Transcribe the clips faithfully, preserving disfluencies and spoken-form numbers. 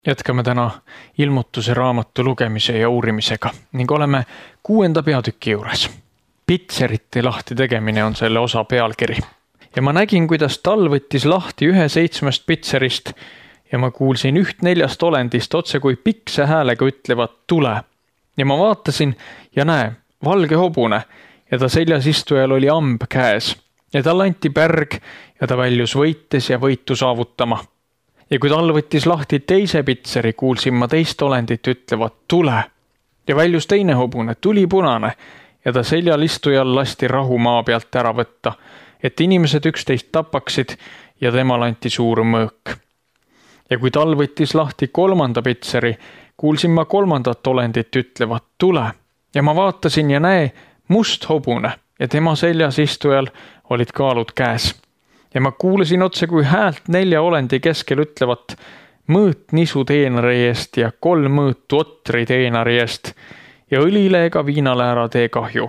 Jätkame täna ilmutuse raamatu lugemise ja uurimisega ning oleme kuuenda peatüki juures. Pitserite lahti tegemine on selle osa pealkiri. Ja ma nägin, kuidas tal võttis lahti ühe seitsmest pitserist ja ma kuulsin üht neljast olendist otse kui pikse häälega ütlevat tule. Ja ma vaatasin ja näe, valge hobune ja ta seljas istujal oli amb käes ja tal anti pärg ja ta väljus võites ja võitu saavutama. Ja kui tal võttis lahti teise pitseri, kuulsin ma teist olendit ütlevat tule. Ja väljus teine hobune, tuli punane, ja ta seljal istujal lasti rahu maa pealt ära võtta, et inimesed üksteist tapaksid ja temal anti suur mõõk. Ja kui tal võttis lahti kolmanda pitseri, kuulsin ma kolmandat olendit ütlevat tule. Ja ma vaatasin ja näe, must hobune, ja tema seljas istujal olid kaalud käes. Ja ma kuulasin otse kui häält nelja olendi keskel ütlevat mõõt nisu teenari eest ja kolm mõõtu otri teenari eest ja õlile ega viinale ära tee kahju.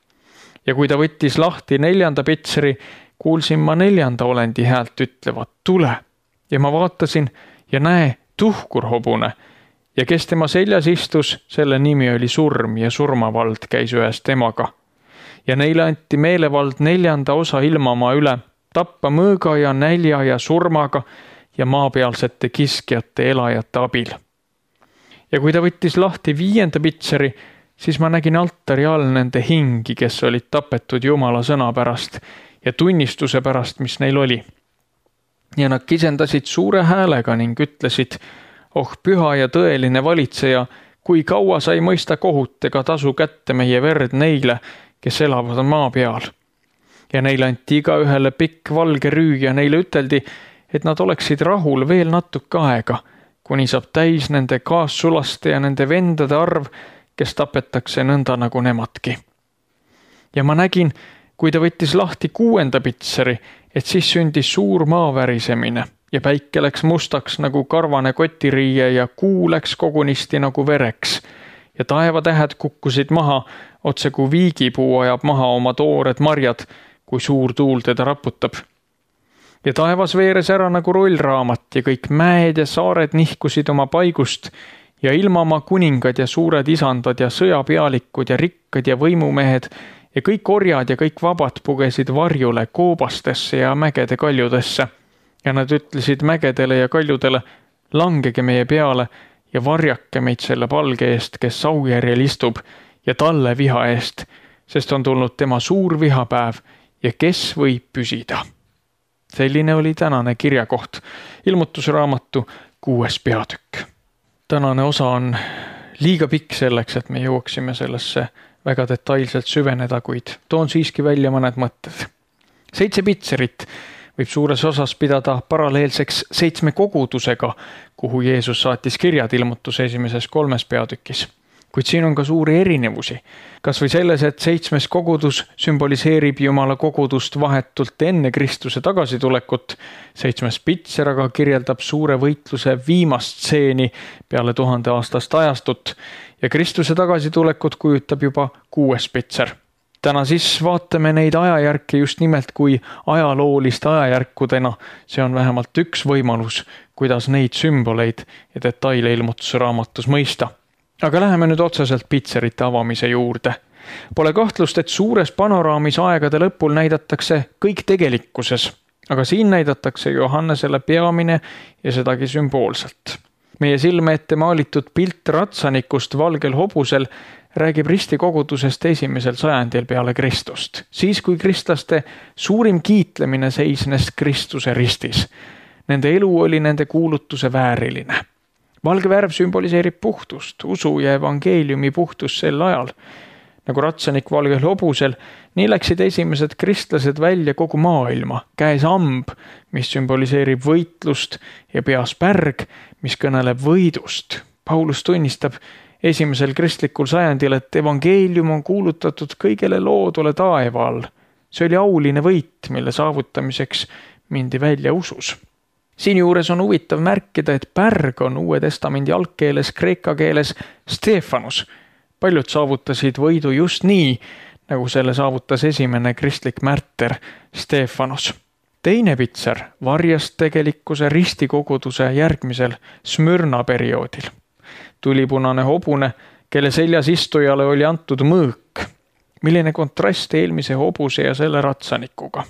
Ja kui ta võttis lahti neljanda pitseri, kuulsin ma neljanda olendi häält ütlevat tule. Ja ma vaatasin ja näe, tuhkur hobune ja kes tema seljas istus, selle nimi oli surm ja surmavald käis ühes temaga. Ja neile anti meelevald neljanda osa ilmamaa üle, tappa mõõga ja nälja ja surmaga ja maapealsete kiskjate elajate abil. Ja kui ta võttis lahti viienda pitseri, siis ma nägin altari all nende hingi, kes olid tapetud Jumala sõna pärast ja tunnistuse pärast, mis neil oli. Ja nad kisendasid suure häälega ning ütlesid, oh püha ja tõeline valitseja, kui kaua sa ei mõista kohut ega tasu kätte meie verd neile, kes elavad maa peal. Ja neile anti iga ühele pikk valge rüü ja neile üteldi, et nad oleksid rahul veel natuke aega, kuni saab täis nende kaassulaste ja nende vendade arv, kes tapetakse nõnda nagu nemadki. Ja ma nägin, kui ta võttis lahti kuuenda pitseri, et siis sündis suur maavärisemine ja päike läks mustaks nagu karvane kotiriie ja kuu läks kogunisti nagu vereks. Ja taevatähed kukkusid maha, otse kui viigipuu ajab maha oma toored marjad, kui suur tuul teda raputab. Ja taevas veeres ära nagu rollraamat ja kõik mäed ja saared nihkusid oma paigust ja ilmamaa kuningad ja suured isandad ja sõjapealikud ja rikkad ja võimumehed ja kõik orjad ja kõik vabad pugesid varjule koobastesse ja mägede kaljudesse. Ja nad ütlesid mägedele ja kaljudele, langege meie peale ja varjake meid selle palge eest, kes saujärjel istub ja talle viha eest, sest on tulnud tema suur vihapäev ja kes võib püsida. Selline oli tänane kirjakoht, ilmutusraamatu kuues peatükk. Tänane osa on liiga pikk selleks, et me jõuaksime sellesse väga detailselt süveneda, kuid toon siiski välja mõned mõtted. Seitse pitserit võib suures osas pidada paralleelseks seitsme kogudusega, kuhu Jeesus saatis kirjad ilmutuse esimeses kolmes peatükis. Kuid siin on ka suuri erinevusi. Kas või selles, et seitsmes kogudus sümboliseerib Jumala kogudust vahetult enne Kristuse tagasitulekut. Seitsmes pitser aga kirjeldab suure võitluse viimast stseeni peale tuhande aastast ajastut ja Kristuse tagasitulekut kujutab juba kuues pitser. Täna siis vaatame neid ajajärke just nimelt kui ajalooliste ajajärkudena. See on vähemalt üks võimalus, kuidas neid sümboleid ja detaile ilmutusraamatus mõista. Aga läheme nüüd otseselt pitserite avamise juurde. Pole kahtlust, et suures panoraamis aegade lõpul näidatakse kõik tegelikkuses, aga siin näidatakse Johannesele peamine ja sedagi sümboolselt. Meie silme ette maalitud pilt ratsanikust valgel hobusel räägib ristikogudusest esimesel sajandil peale Kristust, siis kui kristlaste suurim kiitlemine seisnes Kristuse ristis. Nende elu oli nende kuulutuse vääriline. Valge värv sümboliseerib puhtust, usu ja evangeeliumi puhtust sel ajal. Nagu ratsanik valgel hobusel, nii läksid esimesed kristlased välja kogu maailma, käes amb, mis sümboliseerib võitlust ja peas pärg, mis kõneleb võidust. Paulus tunnistab esimesel kristlikul sajandil, et evangeelium on kuulutatud kõigele loodule taeva all. See oli auline võit, mille saavutamiseks mindi välja usus. Siin juures on huvitav märkida, et pärg on Uue Testamendi algkeeles kreeka keeles Stefanus. Paljud saavutasid võidu just nii, nagu selle saavutas esimene kristlik märter Stefanus. teine pitser varjas tegelikkuse ristikoguduse järgmisel Smürna perioodil. Tulipunane hobune, kelle seljas istujale oli antud mõõk. Milline kontrast eelmise hobuse ja selle ratsanikuga.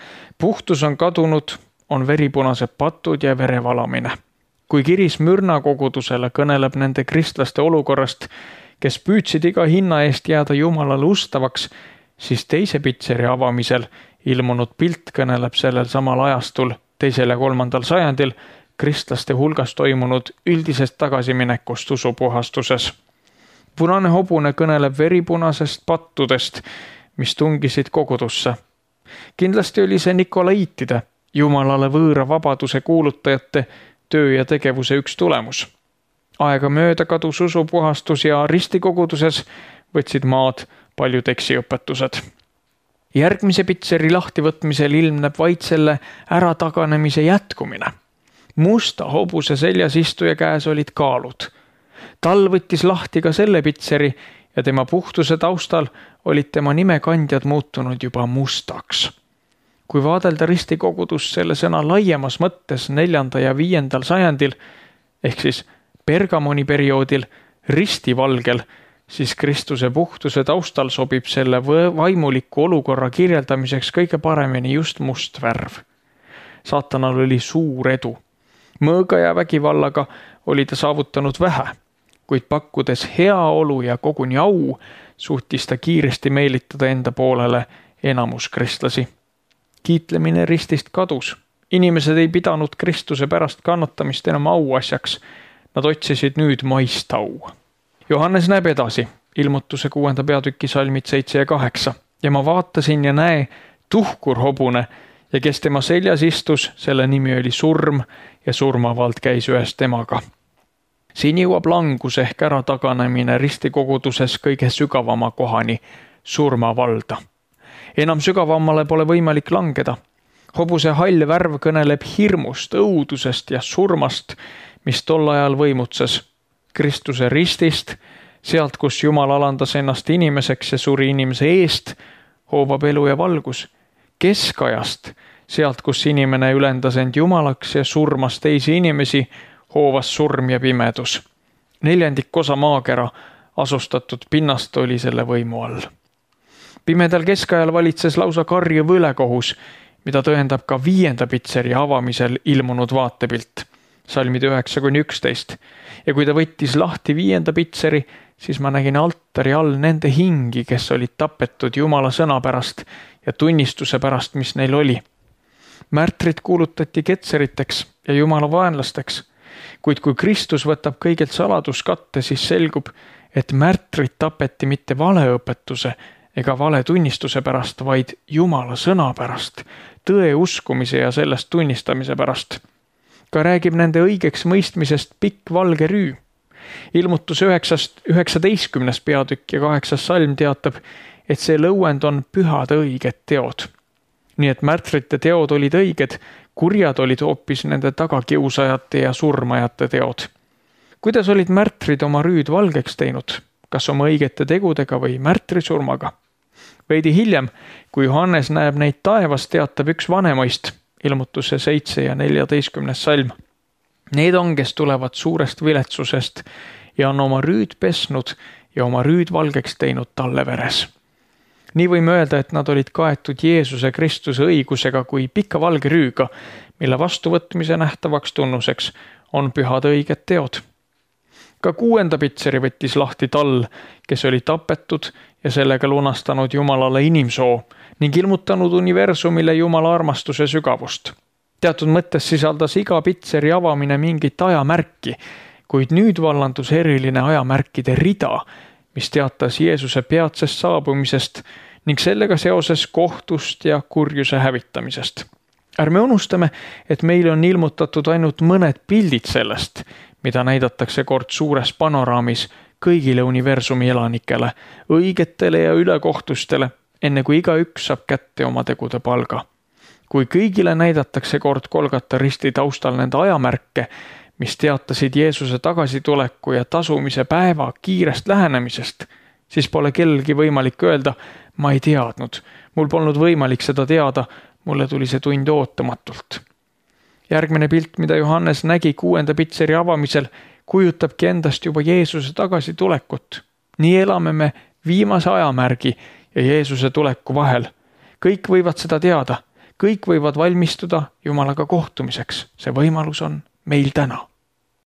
Puhtus on kadunud, on veripunased patud ja verevalamine. Kui kiri Smürna kogudusele kõneleb nende kristlaste olukorrast, kes püüdsid iga hinna eest jääda Jumalale ustavaks, siis teise pitseri avamisel ilmunud pilt kõneleb sellel samal ajastul, teisel ja kolmandal sajandil, kristlaste hulgas toimunud üldisest tagasiminekust usupuhastuses. Punane hobune kõneleb veripunasest pattudest, mis tungisid kogudusse. Kindlasti oli see Nikolaiitide, Jumalale võõra vabaduse kuulutajate töö ja tegevuse üks tulemus. Aega mööda kadus usupuhastus ja ristikoguduses võtsid maad paljud eksiõpetused. Järgmise pitseri lahtivõtmisel ilmneb vaid selle ärataganemise jätkumine. Musta hobuse seljas istuja käes olid kaalud. Tal võttis lahti ka selle pitseri ja tema puhtuse taustal olid tema nimekandjad muutunud juba mustaks. Kui vaadelda ristikogudust selle sõna laiemas mõttes neljanda ja viiendal sajandil, ehk siis Pergamoni perioodil ristivalgel, siis Kristuse puhtuse taustal sobib selle vaimuliku olukorra kirjeldamiseks kõige paremini just must värv. Saatanal oli suur edu. Mõõga ja vägivallaga oli ta saavutanud vähe, kuid pakkudes heaolu ja koguni au, suutis ta kiiresti meelitada enda poolele enamus kristlasi. Kiitlemine ristist kadus. Inimesed ei pidanud Kristuse pärast kannatamist enam auasjaks. Nad otsisid nüüd maist au. Johannes näeb edasi, ilmutuse kuuenda peatüki salmid seitse ja kaheksa. Ja ma vaatasin ja näe tuhkur hobune ja kes tema seljas istus, selle nimi oli surm ja surmavald käis ühes temaga. Siin jõuab langus ehk ära taganemine ristikoguduses kõige sügavama kohani, surmavalda. Enam sügavamale pole võimalik langeda. Hobuse hall värv kõneleb hirmust, õudusest ja surmast, mis tol ajal võimutses. Kristuse ristist, sealt kus Jumal alandas ennast inimeseks ja suri inimese eest, hoovab elu ja valgus. Keskajast, sealt kus inimene ülendas end Jumalaks ja surmas teisi inimesi, hoovas surm ja pimedus. Neljandik osa maakera asustatud pinnast oli selle võimu all. Pimedal keskajal valitses lausa karju võlekohus, mida tõendab ka viienda pitseri avamisel ilmunud vaatepilt, salmid üheksa kuni üksteist. Ja kui ta võttis lahti viienda pitseri, siis ma nägin altari all nende hingi, kes olid tapetud Jumala sõna pärast ja tunnistuse pärast, mis neil oli. Märtrid kuulutati ketseriteks ja Jumala vaenlasteks, kuid kui Kristus võtab kõigelt saladuskatte, siis selgub, et märtrid tapeti mitte valeõpetuse ega vale tunnistuse pärast, vaid Jumala sõna pärast, tõe uskumise ja sellest tunnistamise pärast. Ka räägib nende õigeks mõistmisest pikk valge rüü. Ilmutus üheksateistkümnes peatükk ja kaheksas salm teatab, et see lõuend on pühad õiged teod. Nii et märtrite teod olid õiged, kurjad olid hoopis nende tagakiusajate ja surmajate teod. Kuidas olid märtrid oma rüüd valgeks teinud? Kas oma õigete tegudega või märtrisurmaga? Veidi hiljem, kui Johannes näeb neid taevas, teatab üks vanemoist, ilmutuse seitse ja neljateistkümnes salm. Need on, kes tulevad suurest viletsusest ja on oma rüüd pesnud ja oma rüüd valgeks teinud talle veres. Nii võime öelda, et nad olid kaetud Jeesuse Kristuse õigusega kui pika valge rüüga, mille vastuvõtmise nähtavaks tunnuseks on pühad õiged teod. Ka kuuenda pitseri võttis lahti tall, kes oli tapetud ja sellega lunastanud Jumalale inimsoo ning ilmutanud universumile Jumala armastuse sügavust. Teatud mõttes sisaldas iga pitseri avamine mingit ajamärki, kuid nüüd vallandus eriline ajamärkide rida, mis teatas Jeesuse peatsest saabumisest ning sellega seoses kohtust ja kurjuse hävitamisest. Ärme unustame, et meile on ilmutatud ainult mõned pildid sellest, mida näidatakse kord suures panoraamis kõigile universumi elanikele, õigetele ja ülekohtustele, enne kui igaüks saab kätte oma tegude palga. Kui kõigile näidatakse kord Golgata risti taustal nende ajamärke, mis teatasid Jeesuse tagasituleku ja tasumise päeva kiirest lähenemisest, siis pole kellelgi võimalik öelda, ma ei teadnud, mul polnud võimalik seda teada, mulle tuli see tund ootamatult. Järgmine pilt, mida Johannes nägi kuuenda pitseri avamisel, kujutabki endast juba Jeesuse tagasitulekut. Nii elame me viimase ajamärgi ja Jeesuse tuleku vahel. Kõik võivad seda teada, kõik võivad valmistuda Jumalaga kohtumiseks. See võimalus on meil täna.